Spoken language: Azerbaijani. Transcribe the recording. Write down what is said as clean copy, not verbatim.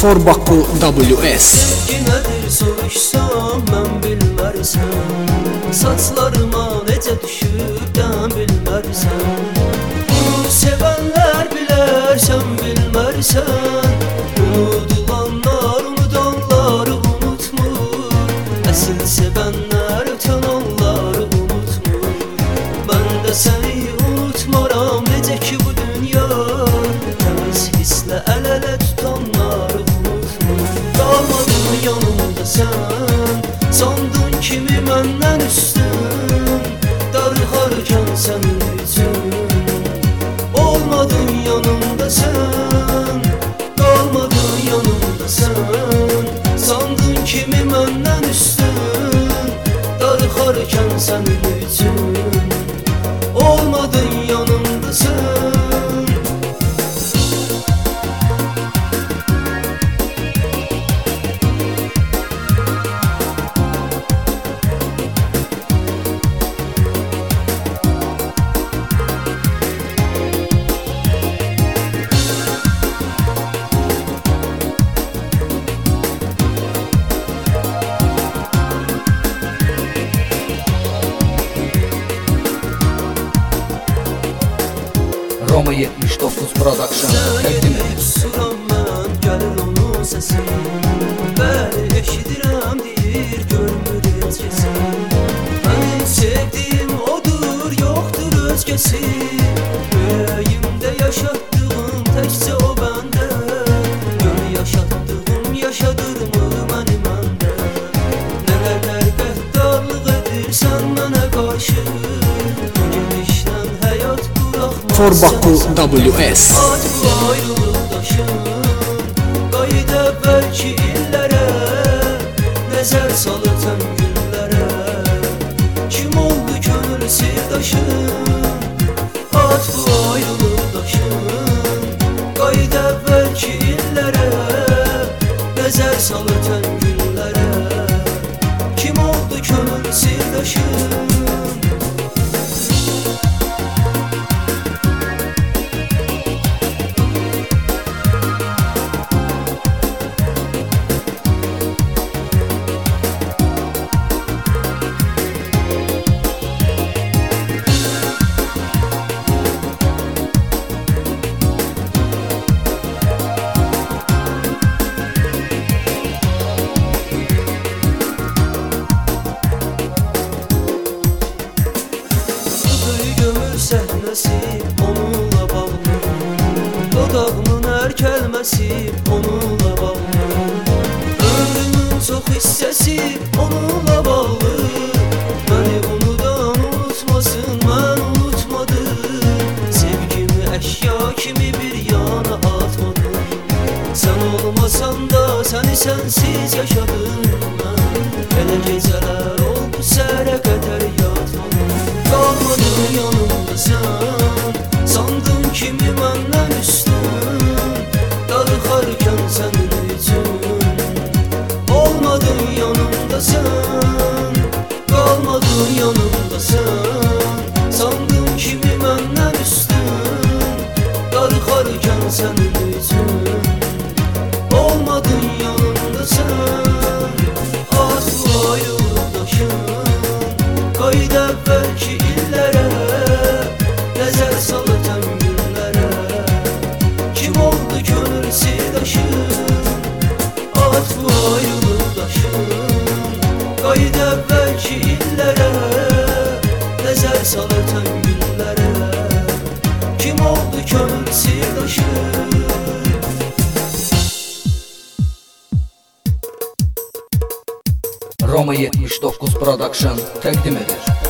Forbaku WS. Sevgi nədir soruşsam mən bilmərsən, saçlarıma necə düşübdən bilmərsən. Bunu sevənlər bilər, sən bilmərsən. Unudulanlar unudanları unutmur, əsl sevənlər ötən onları unutmur. Mən də səni unutmaram, necə ki bu dünya təmiz hisslə əl-ələ tutanları unutmur. Qalmadın yanımda sən, sandın kimi məndən üstün, darıxarkən sənin üçün. Olmadın yanımda sən, qalmadın yanımda sən, sandın kimi məndən üstün, darıxarkən sənin üçün. Olmadın yanımda sən. Roma 79 Production təqdim edir. Suram mən, gəlir onun səsi. Bəli, eşidirəm deyir, görmür heç kəsi. Mənim sevdiyim odur, yoxdur özgəsi. Ürəyimdə yaşatdığım təkcə o bəndə. Gör yaşatdığım yaşadırmı məni məndə. Nə qədər qəddarlıq edirsən mənə qarşı, gedişdən həyat buraxmaz. Forbaku WS. Ad bu ayrılıqdaşın, qayıt əvvəlki illərə, nəzər sal ötən günlərə. Kim oldu könül sirdaşın? Ad bu ayrılıqdaşın, qayıt əvvəlki illərə, nəzər sal ötən günlərə. Kim oldu könül sirdaşın? Səhnəsi onunla bağlı, dodağımın hər kəlməsi onunla bağlı. Ömrümün çox hissəsi onunla bağlı. Məni unudan unutmasın, mən unutmadım. Sevgimi əşya kimi bir yana atmadım. Sən olmasan da səni sənsiz yaşadım mən. Elə gecələr oldu səhərə qədər yatmadım. Qalmadın yanımda sən, sandın kimi məndən üstün, darıxarkən sənin üçün. Olmadın yanımda sən, qalmadın yanımda sən, sandın kimi məndən üstün, darıxarkən sənin üçün. Olmadın yanımda sən. Az bu ayrılıqdaşın, qayıt əvvəlki illərə, nəzər sal ötən günlərə. Kim oldu könül sirdaşın? At bu ayrılıqdaşın, qayıt əvvəlki illərə, nəzər sal ötən günlərə. Kim oldu könül sirdaşın? Roma 79 Production təqdim edir.